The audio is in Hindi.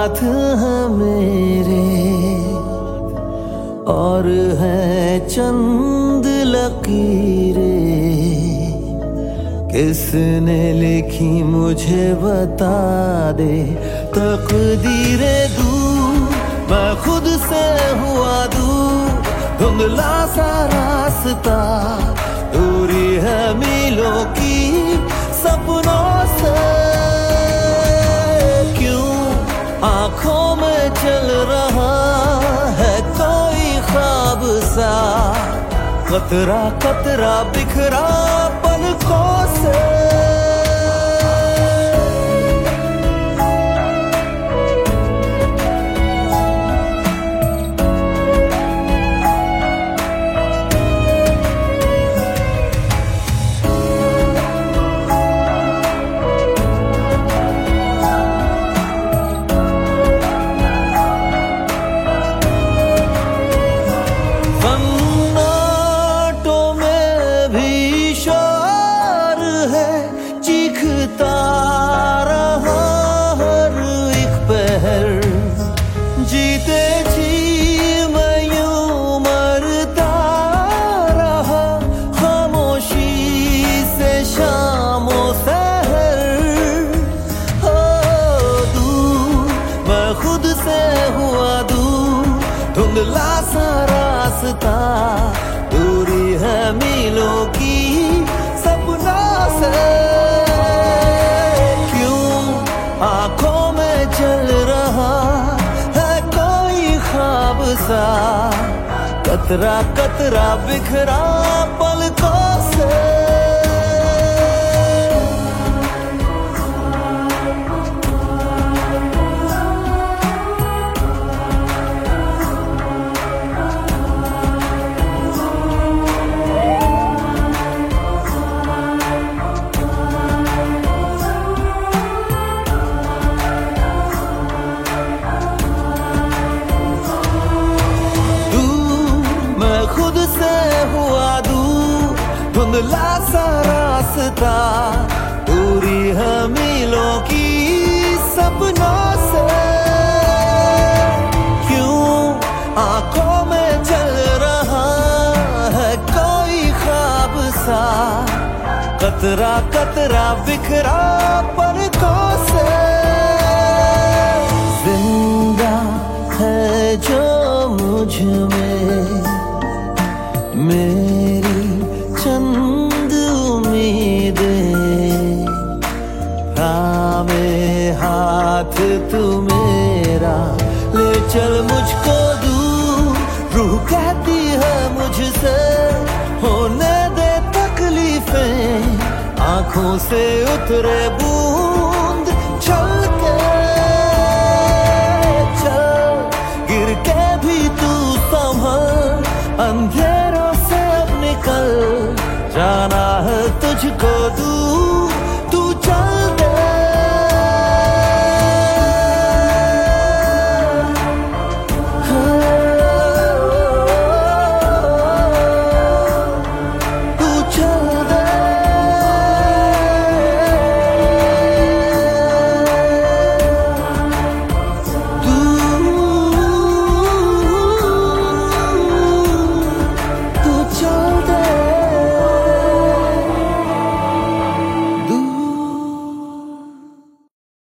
हाथ हैं मेरे और है चंद लकीरें, किसने लिखी मुझे बता दे। तकदीरे दूर मैं खुद से हुआ दूर, धुंधला सा रास्ता दूरी है मीलों की सपनों से। क्यों आंखों में चल रहा है कोई ख्वाब सा, कतरा कतरा बिखरा पलकों से। जीते जी मैं यूं मरता रहा, खामोशी से शामों सहर। हो दूर मैं खुद से हुआ दूर, धुंधला सा रास्ता दूरी है मीलों की सपनों से। क्यों आंखों में चल रहा सा, कतरा कतरा बिखरा पलकों से। खुद से हुआ दूर, धुंधला सा रास्ता दूरी है मीलों की सपनों से। क्यों आंखों में चल रहा है कोई ख्वाब सा, कतरा कतरा बिखरा पलकों से। जिंदा है जो मुझ में मेरी चंद उम्मीदें, थामे हाथ तू मेरा ले चल मुझको दूर। रूह कहती है मुझसे होने दे तकलीफें, आंखों से उतरे बूंद छलके। चल गिर के भी तू संभल, अंधेरों से अब निकल जाना है तुझको